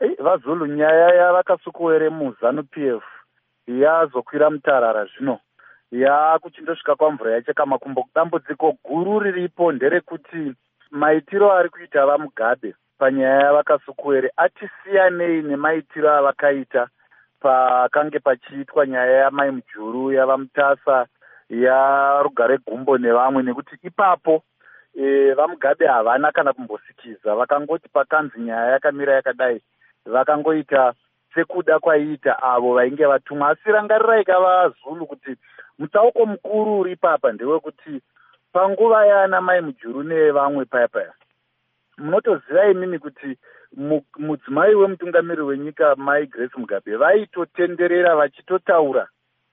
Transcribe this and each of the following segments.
VaZulu, nyaya yavakasukuwere muZanu-PF yazokwira mutarara zvino, yakuchindosvika kwamvura yacheka makumbo. Dambudziko guru riripo nderekuti maitiro ari kuita vaMugabe panyaya yavakasukuwere atisiyanei nemaitiro avakaita pakange pachiitwa nyaya yamai Mujuru, yavaMutasa, yaRugare Gumbo nevamwe, nekuti ipapo vaMugabe havana kana kumbosikiza. Vakangoti pakanzi nyaya yakamira yakadai, vakangoita sekuda kwaiita avo vainge vatumwa. Asi rangarirai kavaZulu kuti mutsauko mukuru uri papa ndewekuti panguva yana mai Mujuru nevamwe paya munotoziva imimi kuti mudzimai wemutungamiri wenyika mai Grace Mugabe vaitotenderera vachitotaura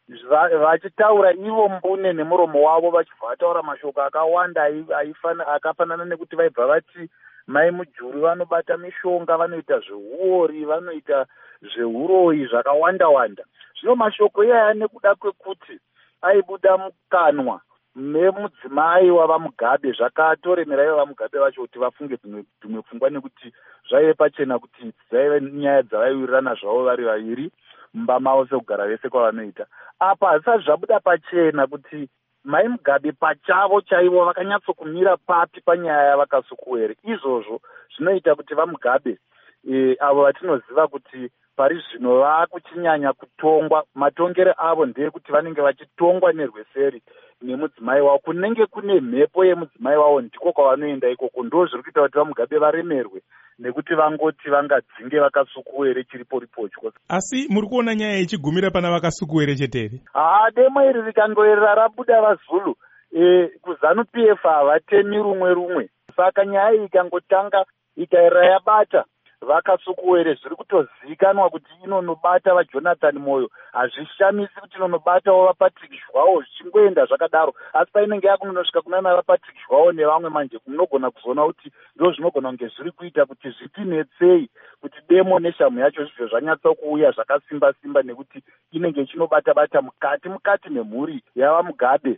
ivo mbune nemuromo wavo, vachibva vataura mashoko akawanda akafanana nekuti vaibva vati mai Mujuru vanobata mishonga, vanoita zveuori, vanoita zveuroyi zvakawanda. Zvino mashoko iyaya nekuda kwekuti aibuda mukanwa memudzimai wavaMugabe zvakatoremera ivo vaMugabe vacho kuti vafunge dzimwe pfungwa, nekuti zvaive pachena kuti dzaive nyaya dzavaiwirirana zvavo vari vaviri mumba mavo sekugara vese kwavanoita. Apa hazvisati zvabuda pachena kuti mai Mugabe pachavo chaivo vakanyatsokumira papi panyaya yavakasukuwere. Izvozvo zvinoita kuti vaMugabe avo vatinoziva kuti pari zvino vakuchinyanya kutongwa, matongere avo ndeyekuti vanenge vachitongwa nerweseri nemudzimai wavo, kunenge kune mhepo yemudzimai wavo ndiko kwavanoenda ikoko. Ndo zviri kuita kuti vaMugabe varemerwe nekuti vangoti vangadzinge vakasukuwere chiripo-ripochwo. Asi muri kuona nyaya ichigumira pana vakasukuwere chete? Demo iri rikangoerera rabuda vaZulu, kuZanu-PF havatemi rumwe. Saka nyaya iyi ikangotanga ikaerera yabata vakasukuwere, zviri kutozikanwa kuti inonobata vaJonathan Moyo. Hazvishamisi kuti inonobatawo vaPatrick Shwawo zvichingoenda zvakadaro, asi painenge yakunosvika kunana vaPatrick Shwawo nevamwe manje munogona kuzoona kuti ndo zvinogona kunge zviri kuita kuti zvitinetsei kuti demo neshamu yacho zvizvo zvanyatsa kuuya zvakasimba nekuti inenge ichinobata mukati memhuri yavaMugabe